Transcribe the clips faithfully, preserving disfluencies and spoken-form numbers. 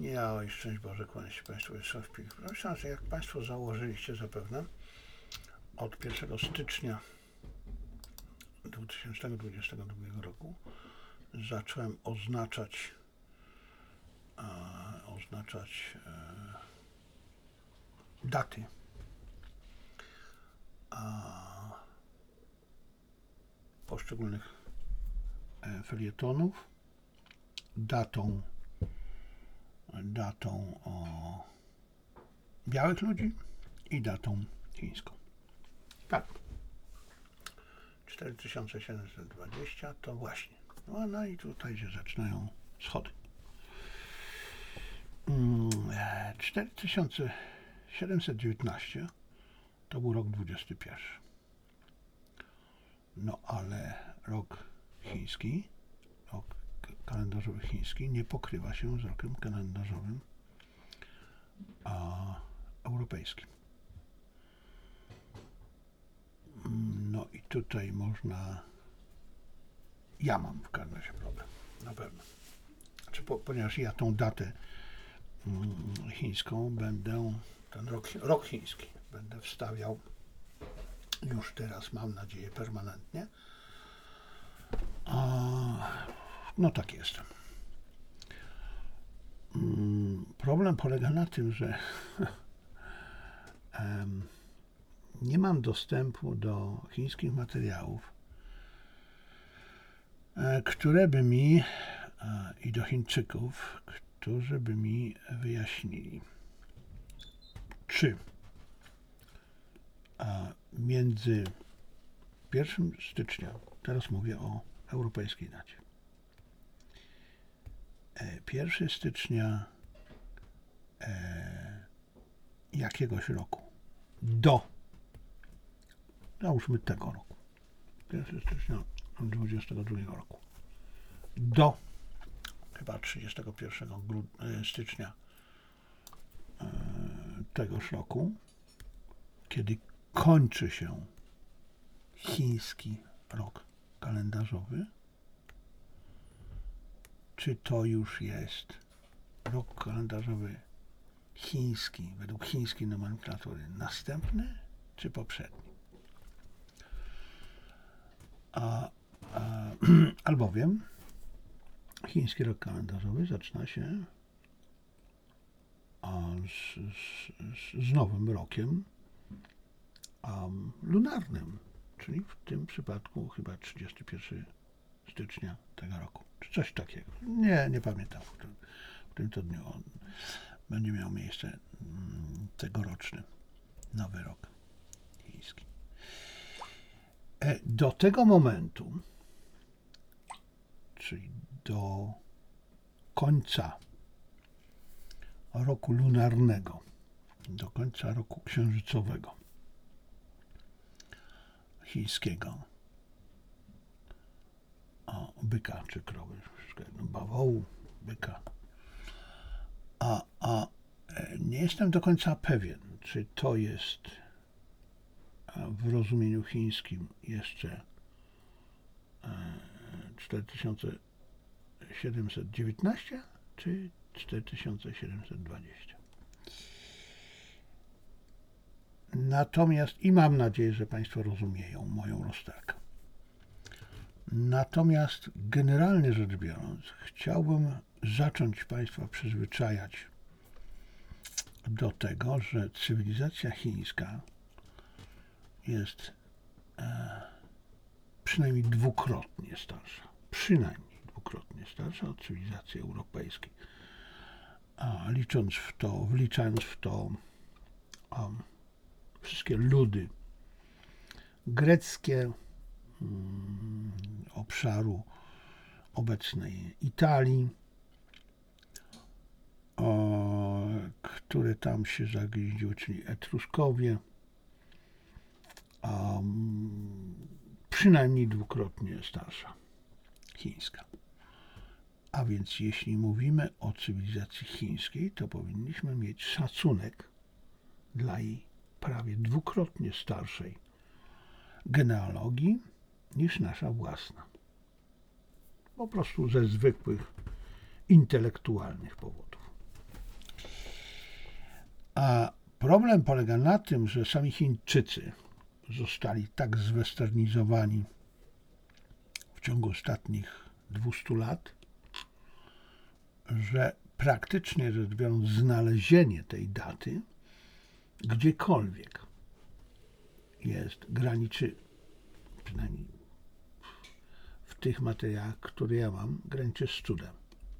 Ja oj, szczęść Boże, kłaniam się Państwu jeszcze w pik. Myślę, że jak Państwo założyliście zapewne, od pierwszego stycznia dwa tysiące dwudziestego drugiego roku zacząłem oznaczać e, oznaczać e, daty a, poszczególnych e, felietonów, datą datą o białych ludzi i datą chińską. Tak. cztery tysiące siedemset dwadzieścia to właśnie. No, no i tutaj się zaczynają schody. cztery tysiące siedemset dziewiętnaście to był rok dwudziesty pierwszy. No ale rok chiński, rok kalendarzowy chiński nie pokrywa się z rokiem kalendarzowym a, europejskim. No i tutaj można, ja mam w każdym razie problem, na pewno. Znaczy, po, ponieważ ja tą datę mm, chińską będę, ten rok, rok chiński będę wstawiał już teraz, mam nadzieję, permanentnie. A, no tak jest. Problem polega na tym, że um, nie mam dostępu do chińskich materiałów, które by mi i do Chińczyków, którzy by mi wyjaśnili, czy między pierwszego stycznia, teraz mówię o europejskiej dacie, pierwszego stycznia e, jakiegoś roku do, załóżmy tego roku, pierwszego stycznia dwudziestego drugiego roku, do chyba trzydziestego pierwszego stycznia e, tegoż roku, kiedy kończy się chiński rok kalendarzowy, czy to już jest rok kalendarzowy chiński, według chińskiej nomenklatury, następny czy poprzedni? A, a, albowiem chiński rok kalendarzowy zaczyna się a, z, z, z nowym rokiem a, lunarnym, czyli w tym przypadku chyba trzydziestego pierwszego stycznia tego roku, czy coś takiego. Nie, nie pamiętam, w którym, w którym to dniu on będzie miał miejsce mm, tegoroczny nowy rok chiński. E, do tego momentu, czyli do końca roku lunarnego, do końca roku księżycowego chińskiego, o, byka czy krowy, bawołu, byka. A, a nie jestem do końca pewien, czy to jest w rozumieniu chińskim jeszcze cztery tysiące siedemset dziewiętnaście czy cztery tysiące siedemset dwadzieścia. Natomiast, i mam nadzieję, że Państwo rozumieją moją rozterkę. Natomiast generalnie rzecz biorąc, chciałbym zacząć Państwa przyzwyczajać do tego, że cywilizacja chińska jest e, przynajmniej dwukrotnie starsza. Przynajmniej dwukrotnie starsza od cywilizacji europejskiej. A licząc w to, wliczając w to um, wszystkie ludy greckie, obszaru obecnej Italii, o, które tam się zagnieździły, czyli Etruskowie, um, przynajmniej dwukrotnie starsza, chińska. A więc jeśli mówimy o cywilizacji chińskiej, to powinniśmy mieć szacunek dla jej prawie dwukrotnie starszej genealogii niż nasza własna. Po prostu ze zwykłych intelektualnych powodów. A problem polega na tym, że sami Chińczycy zostali tak zwesternizowani w ciągu ostatnich dwustu lat, że praktycznie rzecz biorąc znalezienie tej daty gdziekolwiek jest, graniczy, przynajmniej w tych materiałach, które ja mam, graniczy z cudem.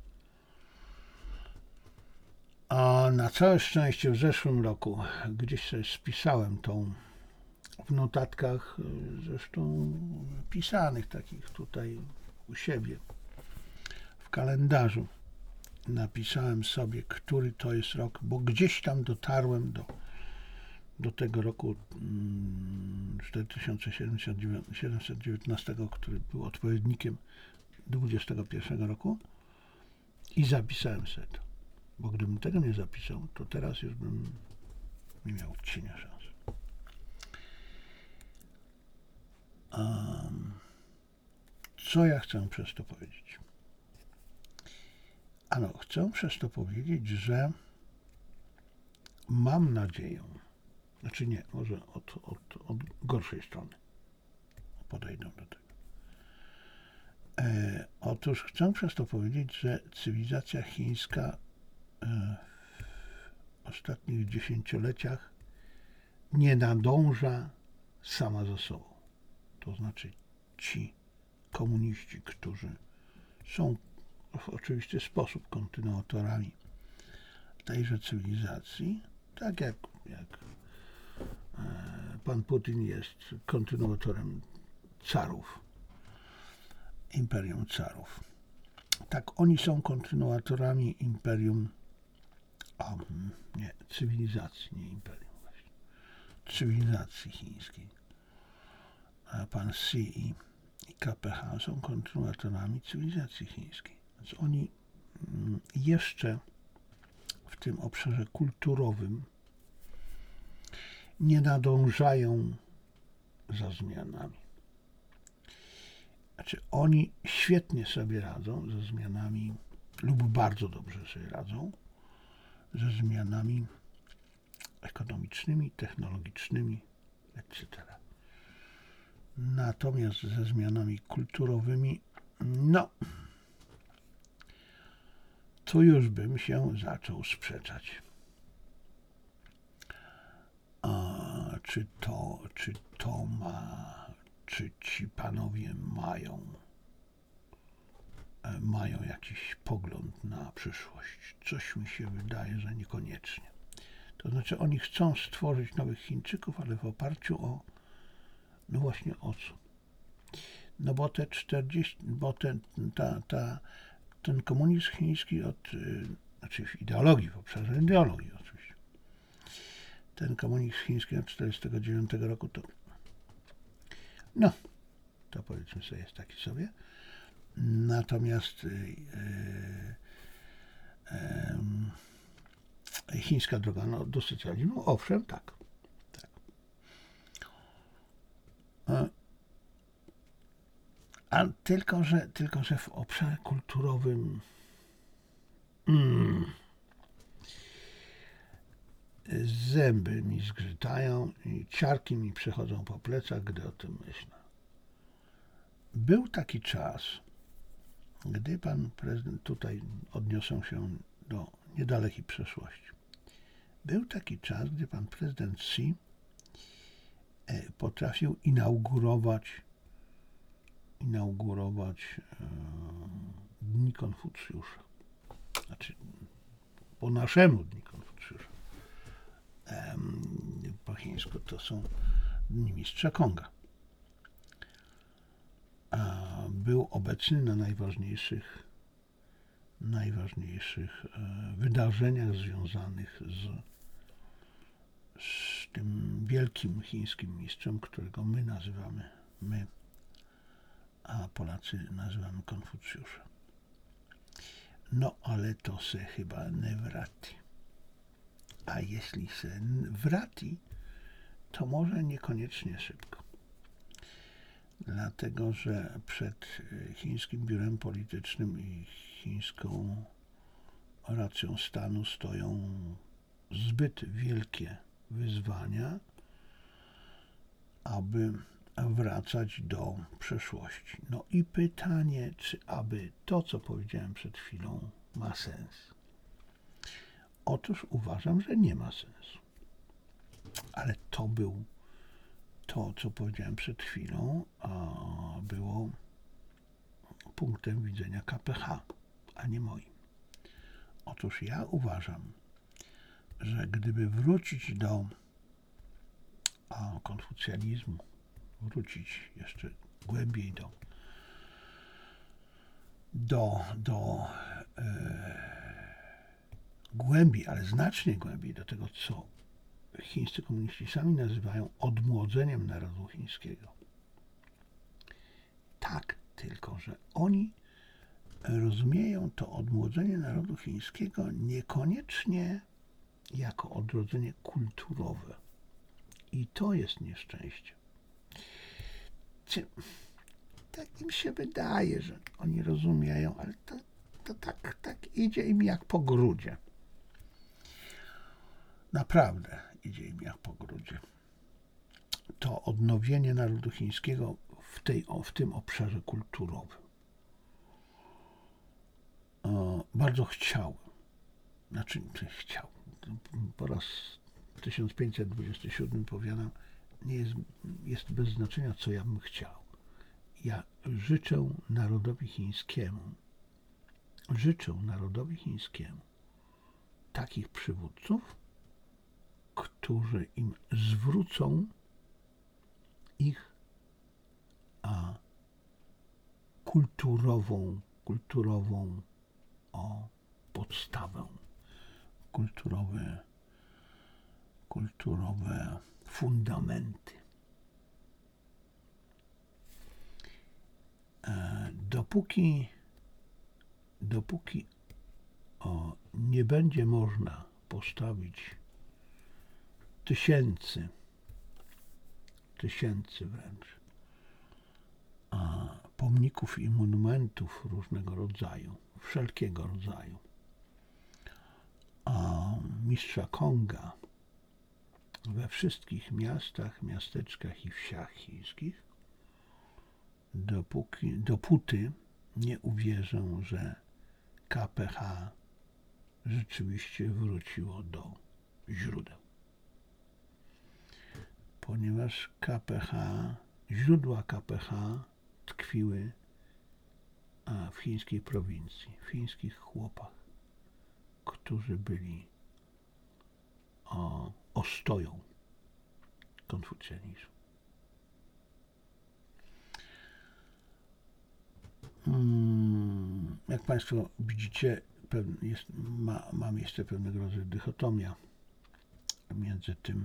A na całe szczęście w zeszłym roku gdzieś sobie spisałem tą w notatkach, zresztą pisanych takich tutaj u siebie w kalendarzu. Napisałem sobie, który to jest rok, bo gdzieś tam dotarłem do, do tego roku cztery tysiące siedemset dziewiętnastego, który był odpowiednikiem dwudziestego pierwszego roku i zapisałem sobie to. Bo gdybym tego nie zapisał, to teraz już bym nie miał cienia szans. Um, co ja chcę przez to powiedzieć? Ano, chcę przez to powiedzieć, że mam nadzieję, znaczy nie, może od, od, od gorszej strony podejdę do tego. E, otóż chcę przez to powiedzieć, że cywilizacja chińska e, w ostatnich dziesięcioleciach nie nadąża sama ze sobą. To znaczy ci komuniści, którzy są w oczywisty sposób kontynuatorami tejże cywilizacji, tak jak, jak pan Putin jest kontynuatorem carów, imperium carów. Tak, oni są kontynuatorami imperium, a nie, cywilizacji, nie imperium właśnie, cywilizacji chińskiej. A pan Xi i, i K P H są kontynuatorami cywilizacji chińskiej. Więc oni jeszcze w tym obszarze kulturowym nie nadążają za zmianami. Znaczy, oni świetnie sobie radzą ze zmianami, lub bardzo dobrze sobie radzą ze zmianami ekonomicznymi, technologicznymi, et cetera. Natomiast ze zmianami kulturowymi, no, tu już bym się zaczął sprzeczać. A czy to, czy to ma, czy ci panowie mają, mają jakiś pogląd na przyszłość? Coś mi się wydaje, że niekoniecznie. To znaczy, oni chcą stworzyć nowych Chińczyków, ale w oparciu o, no właśnie o co? No bo te czterdzieści, bo ten, ta, ta, ten komunizm chiński od, znaczy w ideologii, w obszarze ideologii oczywiście, ten komunizm chiński od tysiąc dziewięćset czterdziestego dziewiątego roku to, no, to powiedzmy sobie jest taki sobie. Natomiast yy, yy, chińska droga no, do socjalizmu, owszem, tak. tak. A, a tylko, że, tylko, że w obszarze kulturowym mm, zęby mi zgrzytają i ciarki mi przechodzą po plecach, gdy o tym myślę. Był taki czas, gdy pan prezydent, tutaj odniosę się do niedalekiej przeszłości, był taki czas, gdy pan prezydent Xi potrafił inaugurować inaugurować e, Dni Konfucjusza. Znaczy, po naszemu Dni Konfucjusza. E, po chińsku to są Dni Mistrza Konga. A był obecny na najważniejszych najważniejszych e, wydarzeniach związanych z, z tym wielkim chińskim mistrzem, którego my nazywamy, my, a Polacy nazywamy Konfucjuszem. No ale to se chyba nie wrati. A jeśli se wrati, to może niekoniecznie szybko. Dlatego, że przed chińskim biurem politycznym i chińską racją stanu stoją zbyt wielkie wyzwania, aby wracać do przeszłości. No i pytanie, czy aby to, co powiedziałem przed chwilą, ma sens? Otóż uważam, że nie ma sensu. Ale to był to, co powiedziałem przed chwilą, a było punktem widzenia K P H, a nie moim. Otóż ja uważam, że gdyby wrócić do a, konfucjanizmu, wrócić jeszcze głębiej do do, do e, głębiej, ale znacznie głębiej do tego, co chińscy komuniści sami nazywają odmłodzeniem narodu chińskiego. Tak, tylko że oni rozumieją to odmłodzenie narodu chińskiego niekoniecznie jako odrodzenie kulturowe. I to jest nieszczęście. Tak im się wydaje, że oni rozumieją, ale to, to tak, tak idzie im jak po grudzie. Naprawdę idzie im jak po grudzie. To odnowienie narodu chińskiego w, tej, w tym obszarze kulturowym. E, bardzo chciałem, znaczy chciał, po raz tysiąc pięćset dwudziesty siódmy powiadam, nie jest, jest bez znaczenia, co ja bym chciał. Ja życzę narodowi chińskiemu, życzę narodowi chińskiemu takich przywódców, którzy im zwrócą ich a, kulturową, kulturową o podstawę, kulturowe, kulturowe fundamenty. E, dopóki, dopóki o, nie będzie można postawić tysięcy, tysięcy wręcz a, pomników i monumentów różnego rodzaju, wszelkiego rodzaju, a mistrza Konga we wszystkich miastach, miasteczkach i wsiach chińskich, dopóki, dopóty nie uwierzę, że K P H rzeczywiście wróciło do źródeł. Ponieważ K P H, źródła K P H tkwiły w chińskiej prowincji, w chińskich chłopach, którzy byli o, ostoją konfucjanizmu. Hmm, jak Państwo widzicie, jest, ma, ma miejsce pewnego rodzaju dychotomia między tym,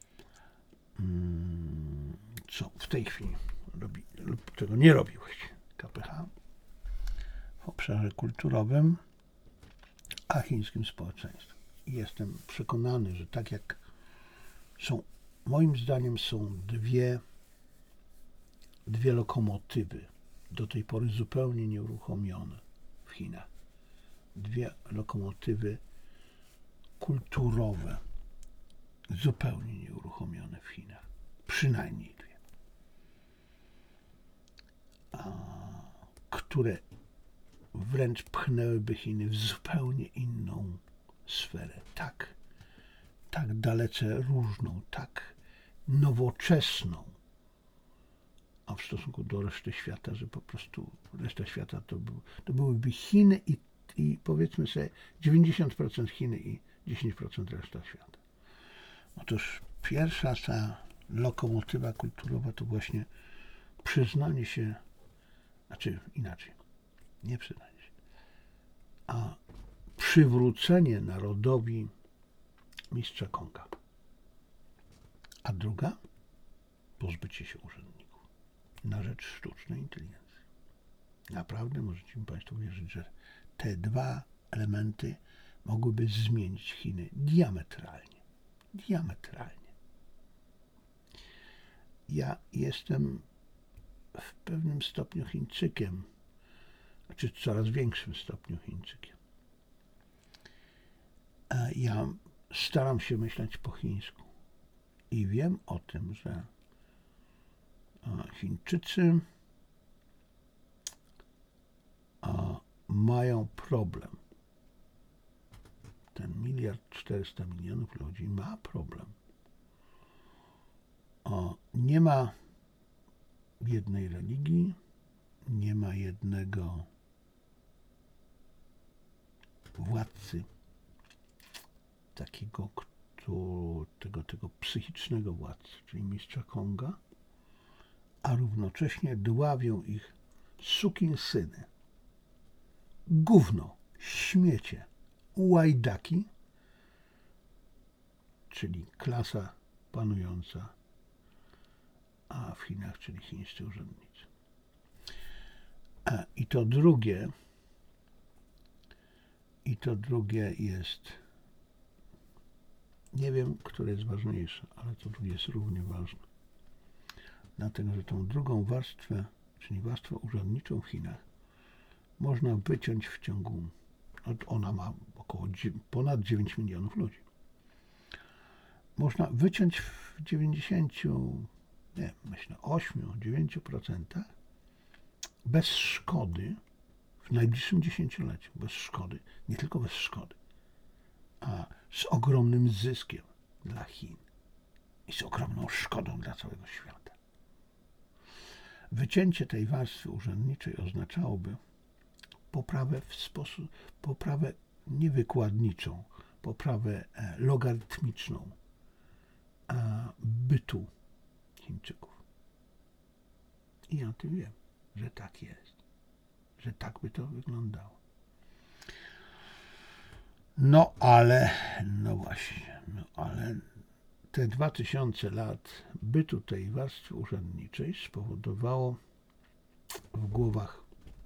hmm, co w tej chwili robi, lub czego nie robił K P H w obszarze kulturowym, a chińskim społeczeństwem. I jestem przekonany, że tak jak są, moim zdaniem są dwie, dwie lokomotywy, do tej pory zupełnie nieuruchomione w Chinach. Dwie lokomotywy kulturowe, zupełnie nieuruchomione w Chinach. Przynajmniej dwie. A, które wręcz pchnęłyby Chiny w zupełnie inną sferę. Tak, tak dalece różną, tak nowoczesną, a w stosunku do reszty świata, że po prostu reszta świata to, był, to byłyby Chiny i, i powiedzmy sobie dziewięćdziesiąt procent Chiny i dziesięć procent reszta świata. Otóż pierwsza ta lokomotywa kulturowa to właśnie przyznanie się, znaczy inaczej, nie przyznanie się, a przywrócenie narodowi mistrza Konga. A druga, pozbycie się urzędników na rzecz sztucznej inteligencji. Naprawdę możecie mi Państwo wierzyć, że te dwa elementy mogłyby zmienić Chiny diametralnie. Diametralnie. Ja jestem w pewnym stopniu Chińczykiem, znaczy w coraz większym stopniu Chińczykiem. Ja staram się myśleć po chińsku i wiem o tym, że Chińczycy mają problem. Ten miliard czterysta milionów ludzi ma problem. Nie ma jednej religii, nie ma jednego władcy, takiego kto, tego, tego psychicznego władcy, czyli mistrza Konga, a równocześnie dławią ich sukinsyny, gówno, śmiecie, łajdaki, czyli klasa panująca, a w Chinach, czyli chińscy urzędnicy. A, I to drugie, i to drugie jest, nie wiem, które jest ważniejsze, ale to drugie jest równie ważne. Dlatego, że tą drugą warstwę, czyli warstwę urzędniczą w Chinach, można wyciąć w ciągu, ona ma około ponad dziewięć milionów ludzi. Można wyciąć w dziewięćdziesięciu, nie, myślę, ośmiu do dziewięciu procent bez szkody w najbliższym dziesięcioleciu, bez szkody, nie tylko bez szkody, a z ogromnym zyskiem dla Chin i z ogromną szkodą dla całego świata. Wycięcie tej warstwy urzędniczej oznaczałoby poprawę w sposób, poprawę niewykładniczą, poprawę logarytmiczną bytu Chińczyków. I ja o tym wiem, że tak jest, że tak by to wyglądało. No ale, no właśnie, no ale te dwa tysiące lat bytu tej warstwy urzędniczej spowodowało w głowach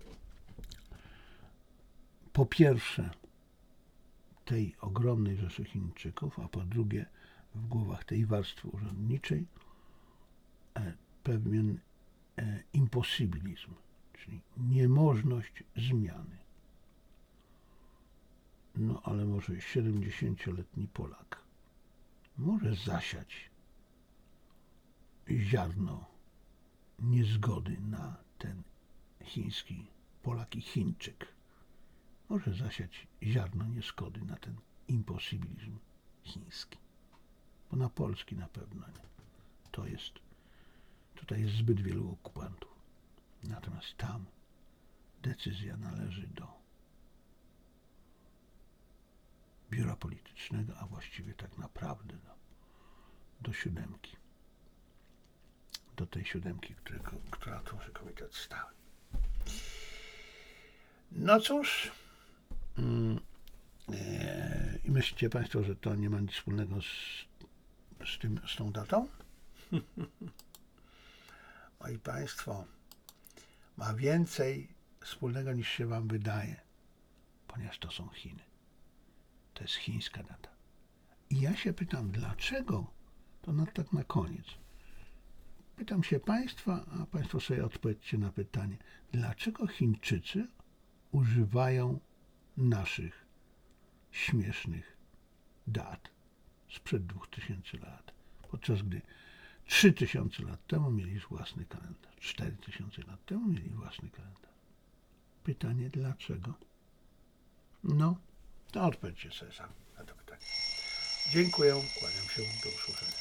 po pierwsze tej ogromnej rzeszy Chińczyków, a po drugie w głowach tej warstwy urzędniczej pewien imposybilizm, czyli niemożność zmiany. No ale może siedemdziesięcioletni Polak może zasiać ziarno niezgody na ten chiński Polak i Chińczyk. Może zasiać ziarno niezgody na ten imposybilizm chiński. Bo na Polski na pewno nie. To jest, tutaj jest zbyt wielu okupantów. Natomiast tam decyzja należy do biura politycznego, a właściwie tak naprawdę do, do siódemki. Do tej siódemki, którego, która tworzy komitet stały. No cóż, i myślicie Państwo, że to nie ma nic wspólnego z, z, tym, z tą datą? Moi Państwo, ma więcej wspólnego niż się Wam wydaje, ponieważ to są Chiny. To jest chińska data. I ja się pytam, dlaczego, to na, tak na koniec, pytam się Państwa, a Państwo sobie odpowiedzcie na pytanie, dlaczego Chińczycy używają naszych śmiesznych dat sprzed dwóch tysięcy lat, podczas gdy trzy tysiące lat temu mieli własny kalendarz, cztery tysiące lat temu mieli własny kalendarz. Pytanie dlaczego? No, to odpowiedzcie sobie sami na to pytanie. Dziękuję, kłaniam się, do usłyszenia.